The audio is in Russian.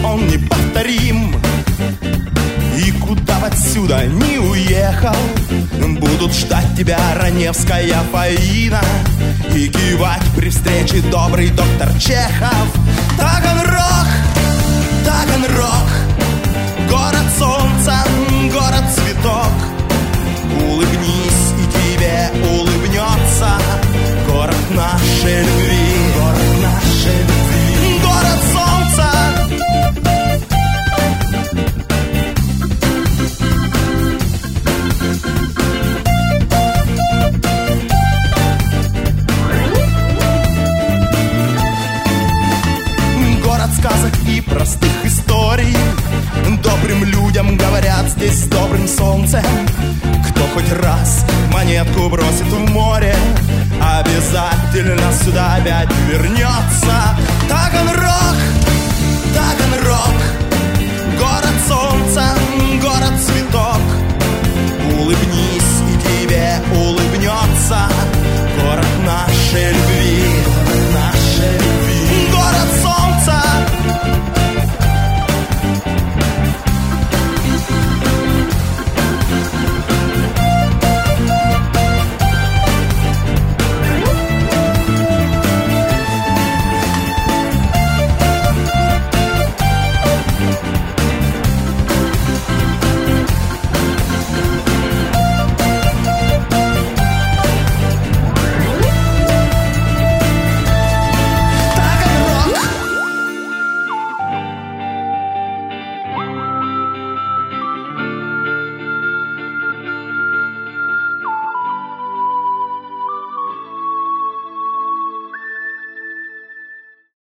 он неповторим. И куда б отсюда не уехал, будут ждать тебя Раневская Фаина и кивать при встрече добрый доктор Чехов. Таганрог, Таганрог, город солнца, город цветок. Улыбнись, и тебе улыбнется город нашей любви, город нашей любви, город солнца. Город сказок и простых историй. Добрым людям говорят здесь с добрым солнцем. Кто хоть раз монетку бросит в море, обязательно сюда опять вернется. Таганрог,